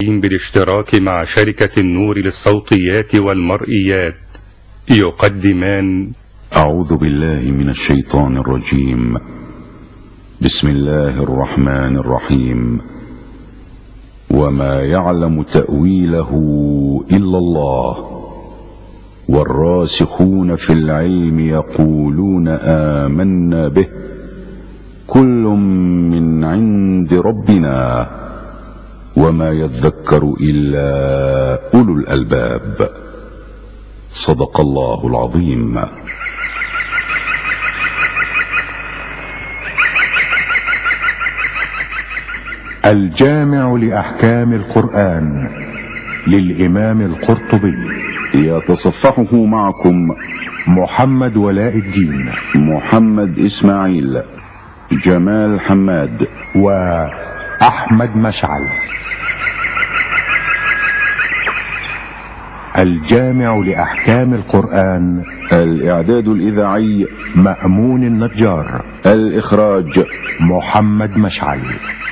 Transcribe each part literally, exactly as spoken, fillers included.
بالاشتراك مع شركة النور للصوتيات والمرئيات يقدمان أعوذ بالله من الشيطان الرجيم. بسم الله الرحمن الرحيم. وما يعلم تأويله إلا الله والراسخون في العلم يقولون آمنا به كل من عند ربنا وما يذكر إلا أولو الألباب. صدق الله العظيم. الجامع لأحكام القرآن للإمام القرطبي، يتصفحه معكم محمد ولاء الدين، محمد إسماعيل، جمال حماد، وأحمد مشعل. الجامع لأحكام القرآن، الإعداد الإذاعي مأمون النجار، الإخراج محمد مشعل.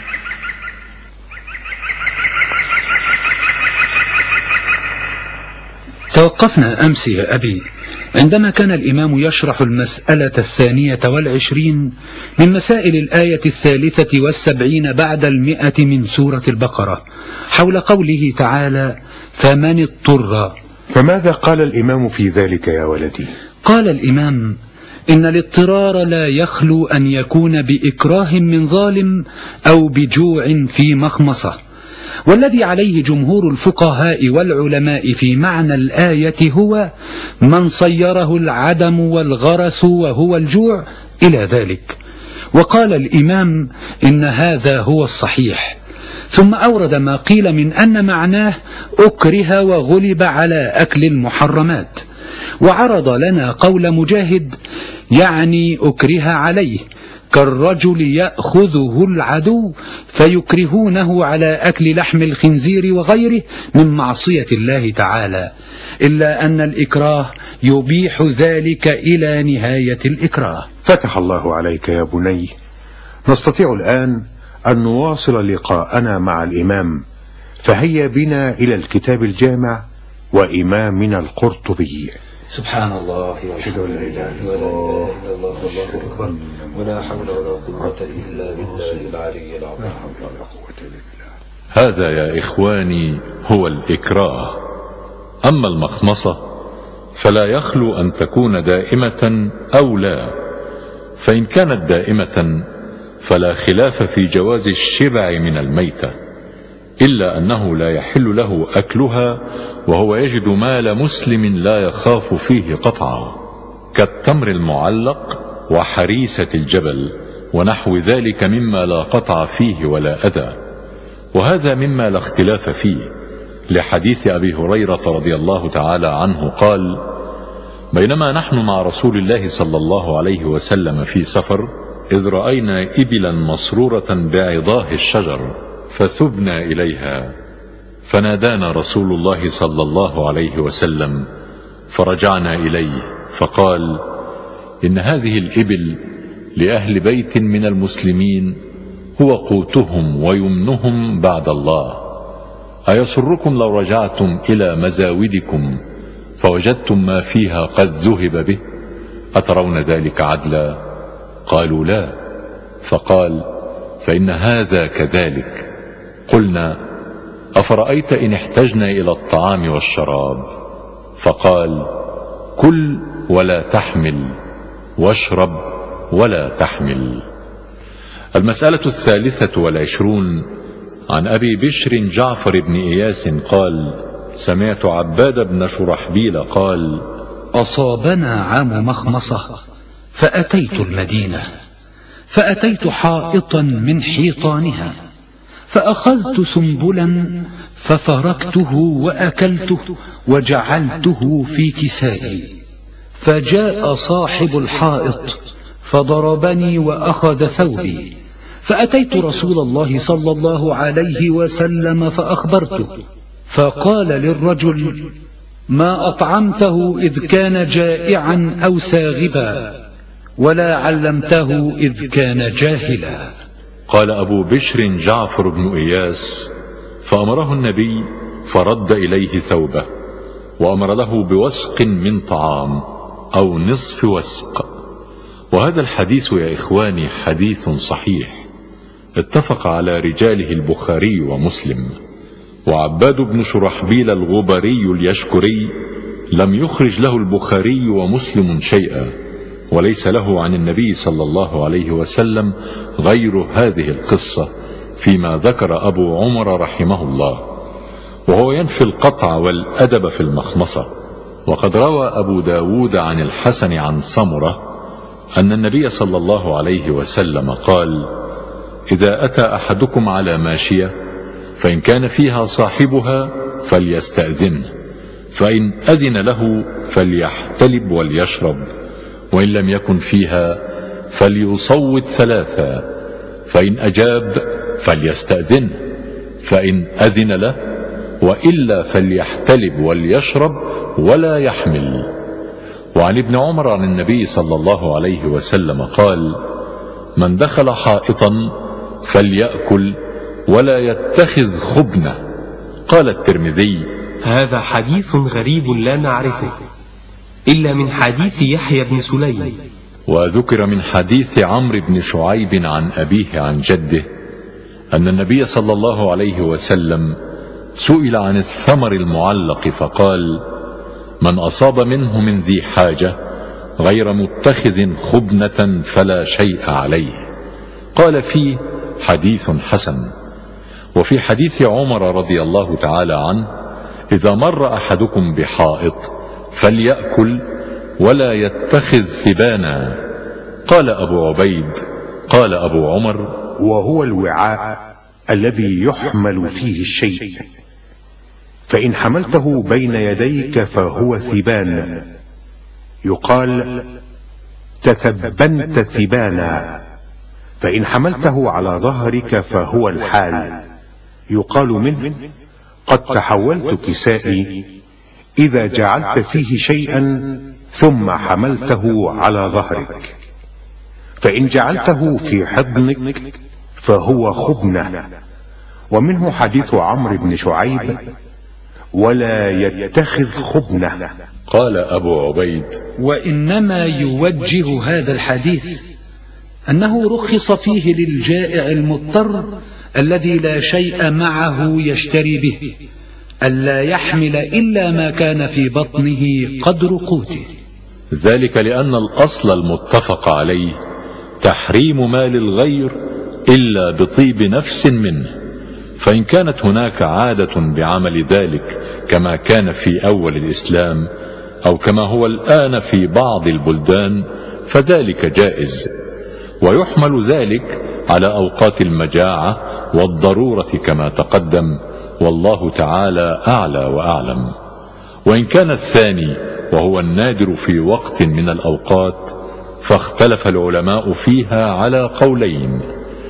توقفنا أمس يا أبي عندما كان الإمام يشرح المسألة الثانية والعشرين من مسائل الآية الثالثة والسبعين بعد المئة من سورة البقرة حول قوله تعالى: فمن اضطر. فماذا قال الإمام في ذلك يا ولدي؟ قال الإمام: إن الاضطرار لا يخلو أن يكون بإكراه من ظالم أو بجوع في مخمصة، والذي عليه جمهور الفقهاء والعلماء في معنى الآية هو من صيره العدم والغرس وهو الجوع إلى ذلك. وقال الإمام إن هذا هو الصحيح، ثم أورد ما قيل من أن معناه أكره وغلب على أكل المحرمات، وعرض لنا قول مجاهد يعني أكره عليه، كالرجل يأخذه العدو فيكرهونه على أكل لحم الخنزير وغيره من معصية الله تعالى، إلا أن الإكراه يبيح ذلك إلى نهاية الإكراه. فتح الله عليك يا بني. نستطيع الآن أن نواصل لقاءنا مع الإمام، فهيا بنا إلى الكتاب الجامع وإمامنا القرطبي. سبحان الله وحده لا إله إلا الله والله أكبر ولا حول ولا قوة إلا بالله العلي العظيم. هذا يا إخواني هو الإكراه. أما المخمصة فلا يخلو أن تكون دائمة أو لا، فإن كانت دائمة فلا خلاف في جواز الشبع من الميتة، إلا أنه لا يحل له أكلها وهو يجد مال مسلم لا يخاف فيه قطعا، كالتمر المعلق وحريسة الجبل ونحو ذلك مما لا قطع فيه ولا أذى. وهذا مما لا اختلاف فيه، لحديث أبي هريرة رضي الله تعالى عنه قال: بينما نحن مع رسول الله صلى الله عليه وسلم في سفر، إذ رأينا إبلا مسرورة بعضاه الشجر فثبنا إليها، فنادانا رسول الله صلى الله عليه وسلم فرجعنا إليه فقال: إن هذه الإبل لأهل بيت من المسلمين هو قوتهم ويمنهم بعد الله، أيسركم لو رجعتم إلى مزاودكم فوجدتم ما فيها قد ذهب به؟ أترون ذلك عدلا؟ قالوا لا. فقال: فإن هذا كذلك. قلنا: أفرأيت إن احتجنا إلى الطعام والشراب؟ فقال: كل ولا تحمل، واشرب ولا تحمل. المسألة الثالثة والعشرون عن أبي بشر جعفر بن إياس قال: سمعت عباد بن شرحبيل قال: أصابنا عام مخمصة فأتيت المدينة، فأتيت حائطا من حيطانها، فأخذت سنبلا ففركته وأكلته وجعلته في كسائي، فجاء صاحب الحائط فضربني وأخذ ثوبي، فأتيت رسول الله صلى الله عليه وسلم فأخبرته، فقال للرجل: ما أطعمته إذ كان جائعا أو ساغبا، ولا علمته إذ كان جاهلا. قال أبو بشر جعفر بن إياس: فأمره النبي فرد إليه ثوبه، وأمر له بوسق من طعام أو نصف وسق. وهذا الحديث يا إخواني حديث صحيح اتفق على رجاله البخاري ومسلم. وعباد بن شرحبيل الغبري اليشكري لم يخرج له البخاري ومسلم شيئا، وليس له عن النبي صلى الله عليه وسلم غير هذه القصة فيما ذكر أبو عمر رحمه الله، وهو ينفي القطع والأدب في المخمصة. وقد روى أبو داود عن الحسن عن سمرة أن النبي صلى الله عليه وسلم قال: إذا أتى أحدكم على ماشية فإن كان فيها صاحبها فليستأذنه، فإن أذن له فليحتلب وليشرب، وإن لم يكن فيها فليصوت ثلاثا، فإن أجاب فليستأذنه، فإن أذن له وإلا فليحتلب وليشرب ولا يحمل. وعن ابن عمر عن النبي صلى الله عليه وسلم قال: من دخل حائطا فليأكل ولا يتخذ خبنة. قال الترمذي: هذا حديث غريب لا نعرفه إلا من حديث يحيى بن سليم. وذكر من حديث عمرو بن شعيب عن أبيه عن جده أن النبي صلى الله عليه وسلم سئل عن الثمر المعلق فقال: من أصاب منه من ذي حاجة غير متخذ خبنة فلا شيء عليه. قال فيه: حديث حسن. وفي حديث عمر رضي الله تعالى عنه: إذا مر أحدكم بحائط فليأكل ولا يتخذ ثبانا. قال أبو عبيد: قال أبو عمر: وهو الوعاء الذي يحمل فيه الشيء، فإن حملته بين يديك فهو ثبان، يقال تثبنت ثبانا. فإن حملته على ظهرك فهو الحال، يقال منه قد تحولت كسائي، إذا جعلت فيه شيئا ثم حملته على ظهرك. فإن جعلته في حضنك فهو خبنة. ومنه حديث عمرو بن شعيب: ولا يتخذ خبنة. قال أبو عبيد: وإنما يوجه هذا الحديث أنه رخص فيه للجائع المضطر الذي لا شيء معه يشتري به ألا يحمل إلا ما كان في بطنه قدر قوته، ذلك لأن الأصل المتفق عليه تحريم مال الغير إلا بطيب نفس منه. فإن كانت هناك عادة بعمل ذلك كما كان في أول الإسلام أو كما هو الآن في بعض البلدان فذلك جائز، ويحمل ذلك على أوقات المجاعة والضرورة كما تقدم، والله تعالى أعلى وأعلم. وإن كان الثاني وهو النادر في وقت من الأوقات فاختلف العلماء فيها على قولين: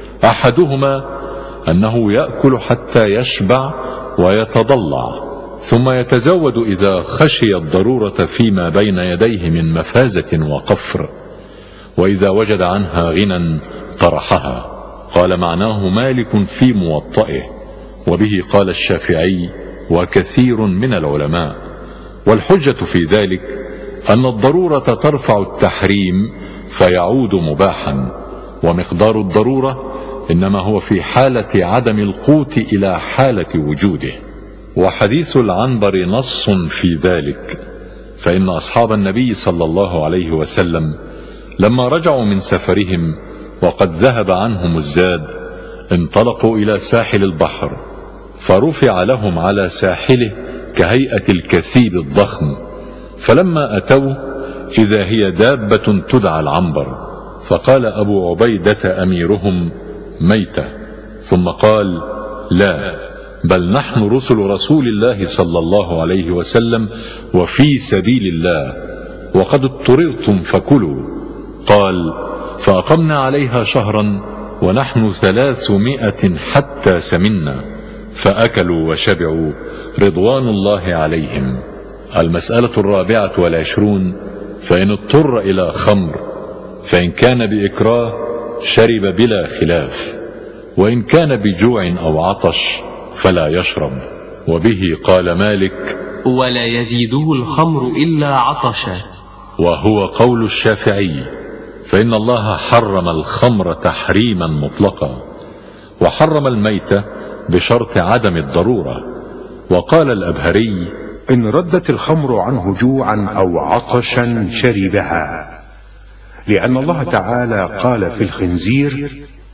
أحدهما أنه يأكل حتى يشبع ويتضلع ثم يتزود إذا خشي الضرورة فيما بين يديه من مفازة وقفر، وإذا وجد عنها غنى طرحها. قال معناه مالك في موطئه، وبه قال الشافعي وكثير من العلماء. والحجة في ذلك أن الضرورة ترفع التحريم فيعود مباحا، ومقدار الضرورة إنما هو في حالة عدم القوت إلى حالة وجوده. وحديث العنبر نص في ذلك، فإن أصحاب النبي صلى الله عليه وسلم لما رجعوا من سفرهم وقد ذهب عنهم الزاد انطلقوا إلى ساحل البحر، فرفع لهم على ساحله كهيئة الكثيب الضخم، فلما أتوا إذا هي دابة تدعى العنبر، فقال أبو عبيدة أميرهم: ميتة. ثم قال: لا، بل نحن رسل رسول الله صلى الله عليه وسلم وفي سبيل الله، وقد اضطررتم فكلوا. قال: فأقمنا عليها شهرا ونحن ثلاثمائة حتى سمنا، فأكلوا وشبعوا رضوان الله عليهم. المسألة الرابعة والعشرون: فإن اضطر إلى خمر، فإن كان بإكراه شرب بلا خلاف، وإن كان بجوع أو عطش فلا يشرب. وبه قال مالك: ولا يزيده الخمر إلا عطشا. وهو قول الشافعي، فإن الله حرم الخمر تحريما مطلقا، وحرم الميت بشرط عدم الضرورة. وقال الأبهري: إن ردت الخمر عنه جوعا أو عطشا شربها، لأن الله تعالى قال في الخنزير: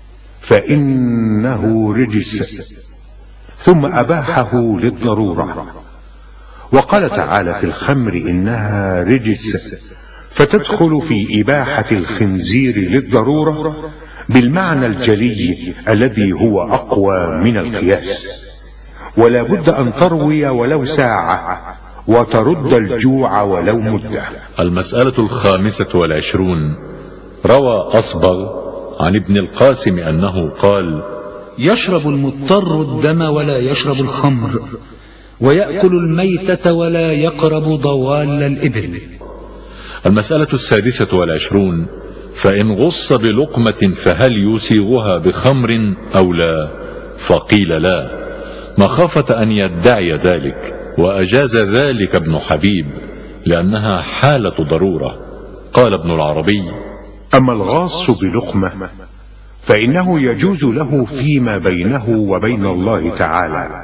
فإنه رجس، ثم أباحه للضرورة. وقال تعالى في الخمر: إنها رجس، فتدخل في إباحة الخنزير للضرورة بالمعنى الجلي الذي هو أقوى من القياس. ولا بد أن تروي ولو ساعة، وترد الجوع ولو مدة. المسألة الخامسة والعشرون. روى أصبغ عن ابن القاسم أنه قال: يشرب المضطر الدم ولا يشرب الخمر، ويأكل الميتة ولا يقرب ضوال الإبل. المسألة السادسة والعشرون. فإن غص بلقمة فهل يسيغها بخمر أو لا؟ فقيل لا، مخافة أن يدعي ذلك، وأجاز ذلك ابن حبيب لأنها حالة ضرورة. قال ابن العربي: أما الغاص بلقمة فإنه يجوز له فيما بينه وبين الله تعالى،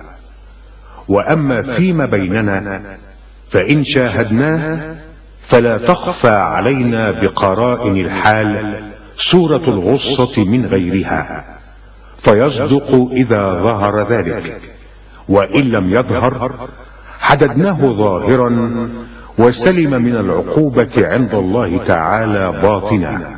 وأما فيما بيننا فإن شاهدناه فلا تخفى علينا بقرائن الحال صورة الغصة من غيرها، فيصدق إذا ظهر ذلك، وإن لم يظهر حددناه ظاهرا وسلم من العقوبة عند الله تعالى باطنا.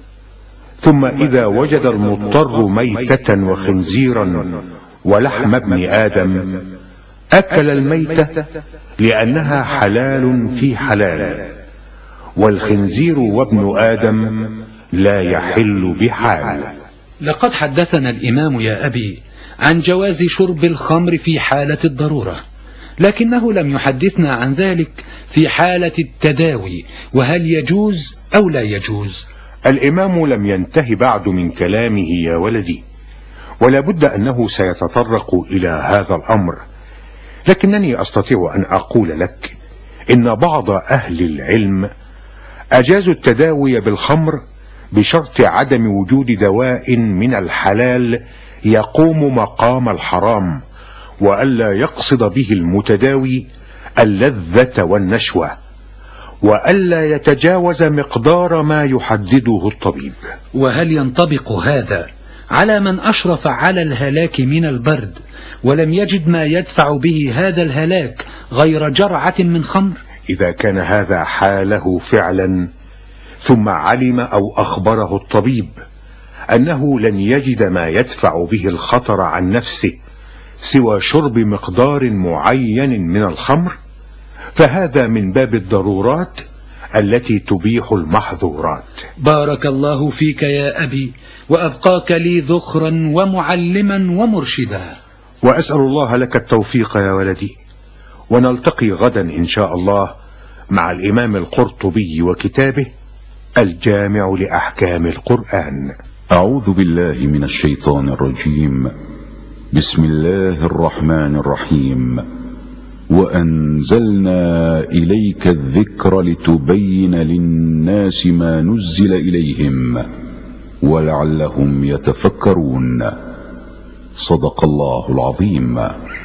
ثم إذا وجد المضطر ميتة وخنزيرا ولحم ابن آدم أكل الميتة لأنها حلال في حلال، والخنزير وابن آدم لا يحل بحال. لقد حدثنا الإمام يا أبي عن جواز شرب الخمر في حالة الضرورة، لكنه لم يحدثنا عن ذلك في حالة التداوي، وهل يجوز أو لا يجوز؟ الإمام لم ينتهي بعد من كلامه يا ولدي، ولا بد أنه سيتطرق إلى هذا الأمر، لكنني أستطيع أن أقول لك إن بعض أهل العلم أجازوا التداوي بالخمر بشرط عدم وجود دواء من الحلال يقوم مقام الحرام، وألا يقصد به المتداوي اللذة والنشوة، وألا يتجاوز مقدار ما يحدده الطبيب. وهل ينطبق هذا على من أشرف على الهلاك من البرد ولم يجد ما يدفع به هذا الهلاك غير جرعة من خمر؟ إذا كان هذا حاله فعلا، ثم علم أو أخبره الطبيب أنه لن يجد ما يدفع به الخطر عن نفسه سوى شرب مقدار معين من الخمر، فهذا من باب الضرورات التي تبيح المحظورات. بارك الله فيك يا أبي، وأبقاك لي ذخرا ومعلما ومرشدا. وأسأل الله لك التوفيق يا ولدي، ونلتقي غدا إن شاء الله مع الإمام القرطبي وكتابه الجامع لأحكام القرآن. أعوذ بالله من الشيطان الرجيم. بسم الله الرحمن الرحيم. وأنزلنا إليك الذكر لتبين للناس ما نزل إليهم ولعلهم يتفكرون. صدق الله العظيم.